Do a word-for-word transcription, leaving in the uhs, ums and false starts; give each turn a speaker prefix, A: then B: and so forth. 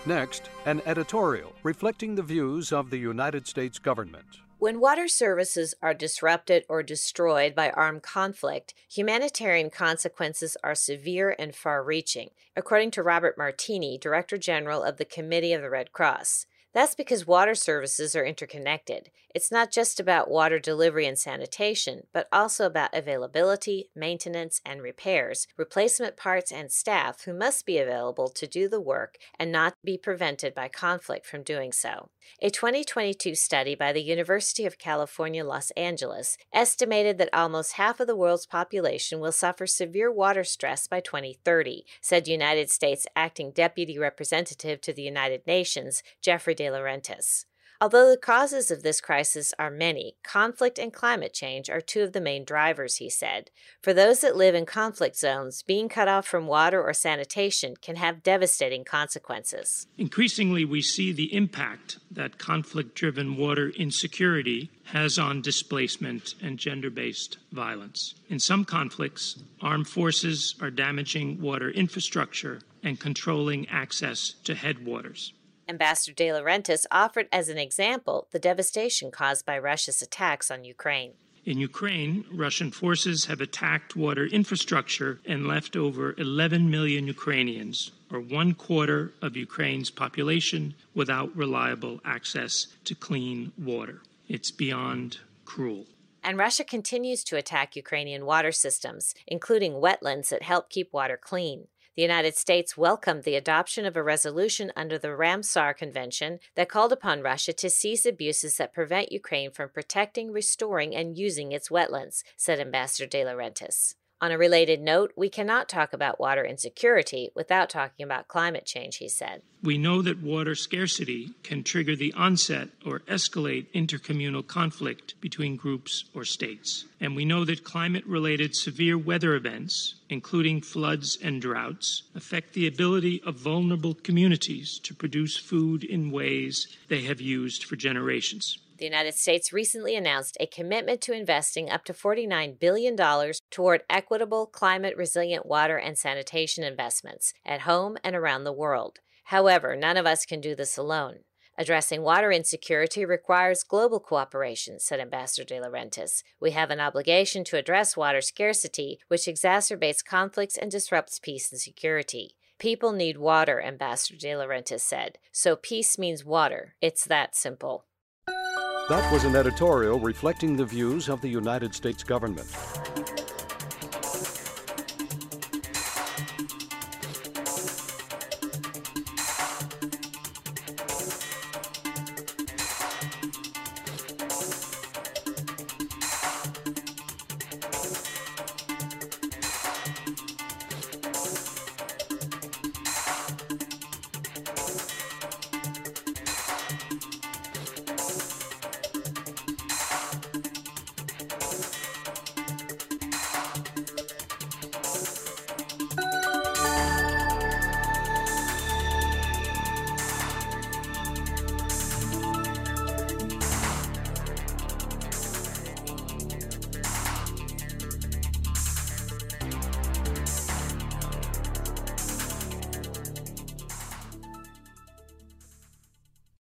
A: Next, an editorial reflecting the views of the United States government.
B: When water services are disrupted or destroyed by armed conflict, humanitarian consequences are severe and far-reaching, according to Robert Martini, Director General of the Committee of the Red Cross. That's because water services are interconnected. It's not just about water delivery and sanitation, but also about availability, maintenance, and repairs, replacement parts, and staff who must be available to do the work and not be prevented by conflict from doing so. A twenty twenty-two study by the University of California, Los Angeles estimated that almost half of the world's population will suffer severe water stress by twenty thirty, said United States Acting Deputy Representative to the United Nations, Jeffrey De Laurentiis. Although the causes of this crisis are many, conflict and climate change are two of the main drivers, he said. For those that live in conflict zones, being cut off from water or sanitation can have devastating consequences.
C: Increasingly, we see the impact that conflict-driven water insecurity has on displacement and gender-based violence. In some conflicts, armed forces are damaging water infrastructure and controlling access to headwaters.
B: Ambassador De Laurentiis offered as an example the devastation caused by Russia's attacks on Ukraine.
C: In Ukraine, Russian forces have attacked water infrastructure and left over eleven million Ukrainians, or one quarter of Ukraine's population, without reliable access to clean water. It's beyond cruel.
B: And Russia continues to attack Ukrainian water systems, including wetlands that help keep water clean. The United States welcomed the adoption of a resolution under the Ramsar Convention that called upon Russia to cease abuses that prevent Ukraine from protecting, restoring, and using its wetlands, said Ambassador De Laurentiis. On a related note, we cannot talk about water insecurity without talking about climate change, he said.
C: We know that water scarcity can trigger the onset or escalate intercommunal conflict between groups or states. And we know that climate-related severe weather events, including floods and droughts, affect the ability of vulnerable communities to produce food in ways they have used for generations.
B: The United States recently announced a commitment to investing up to forty-nine billion dollars toward equitable, climate-resilient water and sanitation investments at home and around the world. However, none of us can do this alone. Addressing water insecurity requires global cooperation, said Ambassador De Laurentiis. We have an obligation to address water scarcity, which exacerbates conflicts and disrupts peace and security. People need water, Ambassador De Laurentiis said. So peace means water. It's that simple.
A: That was an editorial reflecting the views of the United States government.